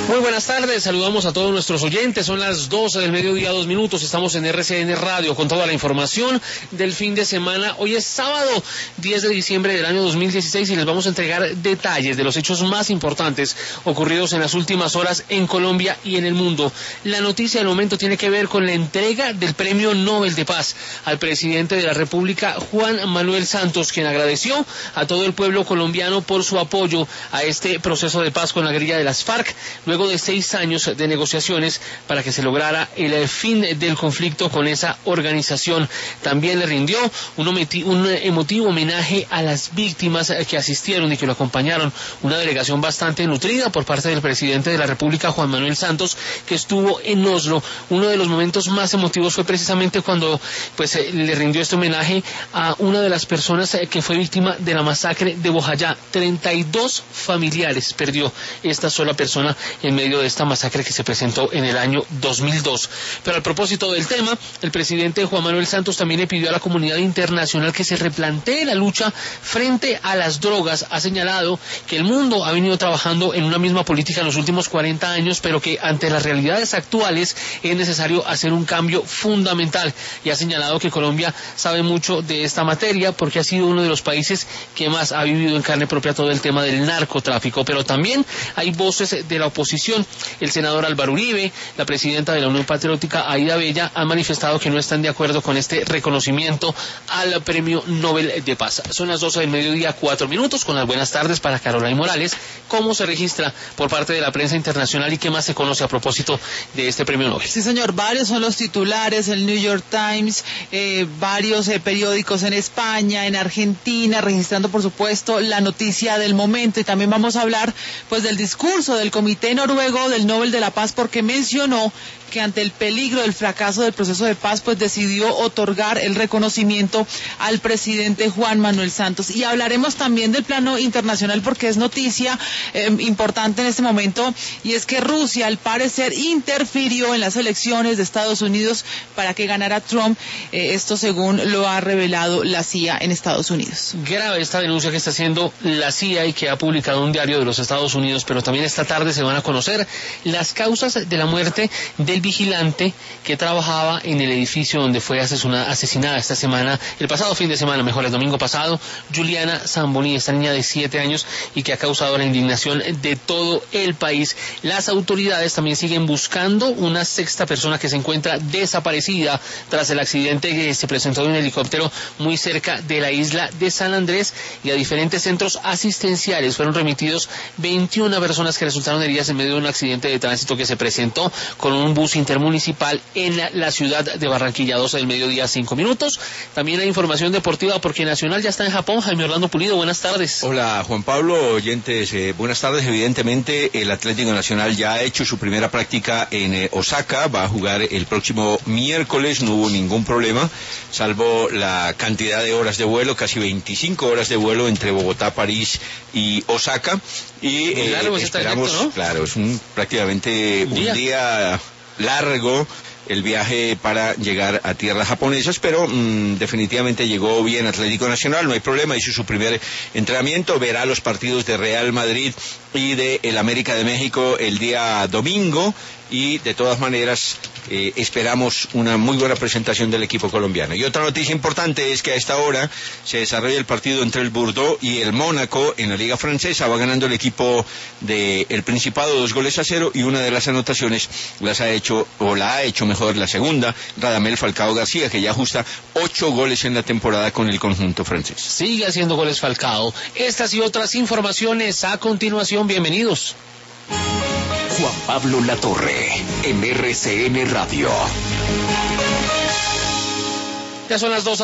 Muy buenas tardes, saludamos a todos nuestros oyentes, son las 12 del mediodía, 2 minutos, estamos en RCN Radio con toda la información del fin de semana. Hoy es sábado 10 de diciembre del año 2016 y les vamos a entregar detalles de los hechos más importantes ocurridos en las últimas horas en Colombia y en el mundo. La noticia del momento tiene que ver con la entrega del Premio Nobel de Paz al presidente de la República, Juan Manuel Santos, quien agradeció a todo el pueblo colombiano por su apoyo a este proceso de paz con la guerrilla de las FARC, luego de 6 años de negociaciones para que se lograra el fin del conflicto con esa organización. También le rindió un emotivo homenaje a las víctimas que asistieron y que lo acompañaron, una delegación bastante nutrida por parte del presidente de la República, Juan Manuel Santos, que estuvo en Oslo. Uno de los momentos más emotivos fue precisamente cuando le rindió este homenaje a una de las personas que fue víctima de la masacre de Bojayá. 32 familiares perdió esta sola persona en medio de esta masacre que se presentó en el año 2002. Pero al propósito del tema, el presidente Juan Manuel Santos también le pidió a la comunidad internacional que se replantee la lucha frente a las drogas. Ha señalado que el mundo ha venido trabajando en una misma política en los últimos 40 años, pero que ante las realidades actuales es necesario hacer un cambio fundamental. Y ha señalado que Colombia sabe mucho de esta materia porque ha sido uno de los países que más ha vivido en carne propia todo el tema del narcotráfico. Pero también hay voces de la oposición. El senador Álvaro Uribe, la presidenta de la Unión Patriótica, Aida Bella, han manifestado que no están de acuerdo con este reconocimiento al Premio Nobel de Paz. Son las 12 del mediodía, 4 minutos, con las buenas tardes para Carolina Morales. ¿Cómo se registra por parte de la prensa internacional y qué más se conoce a propósito de este Premio Nobel? Sí, señor, varios son los titulares, el New York Times, varios periódicos en España, en Argentina, registrando, por supuesto, la noticia del momento. Y también vamos a hablar, del discurso del Comité Noruego del Nobel de la Paz, porque mencionó que ante el peligro del fracaso del proceso de paz, decidió otorgar el reconocimiento al presidente Juan Manuel Santos. Y hablaremos también del plano internacional porque es noticia importante en este momento, y es que Rusia al parecer interfirió en las elecciones de Estados Unidos para que ganara Trump, esto según lo ha revelado la CIA en Estados Unidos. Grave esta denuncia que está haciendo la CIA y que ha publicado un diario de los Estados Unidos, pero también esta tarde se van a conocer las causas de la muerte del vigilante que trabajaba en el edificio donde fue asesinada esta semana, el pasado fin de semana, el domingo pasado, Juliana Zamboni, esta niña de 7 años y que ha causado la indignación de todo el país. Las autoridades también siguen buscando una sexta persona que se encuentra desaparecida tras el accidente que se presentó en un helicóptero muy cerca de la isla de San Andrés, y a diferentes centros asistenciales fueron remitidos 21 personas que resultaron heridas en medio de un accidente de tránsito que se presentó con un bus intermunicipal en la ciudad de Barranquilla. 12 del mediodía, 5 minutos. También hay información deportiva porque Nacional ya está en Japón. Jaime Orlando Pulido, buenas tardes. Hola Juan Pablo, oyentes, buenas tardes. Evidentemente el Atlético Nacional ya ha hecho su primera práctica en Osaka, va a jugar el próximo miércoles, no hubo ningún problema, salvo la cantidad de horas de vuelo, casi 25 horas de vuelo entre Bogotá, París y Osaka, y esperamos, trayecto, ¿no? Claro, es prácticamente un día largo el viaje para llegar a tierras japonesas, pero definitivamente llegó bien Atlético Nacional, no hay problema, hizo su primer entrenamiento, verá los partidos de Real Madrid y de el América de México el día domingo, y de todas maneras esperamos una muy buena presentación del equipo colombiano. Y otra noticia importante es que a esta hora se desarrolla el partido entre el Bordeaux y el Mónaco en la Liga Francesa. Va ganando el equipo del Principado 2-0, y una de las anotaciones la ha hecho mejor la segunda, Radamel Falcao García, que ya ajusta 8 goles en la temporada con el conjunto francés. Sigue haciendo goles Falcao. Estas y otras informaciones a continuación, bienvenidos. Juan Pablo Latorre, en RCN Radio. Ya son las 2.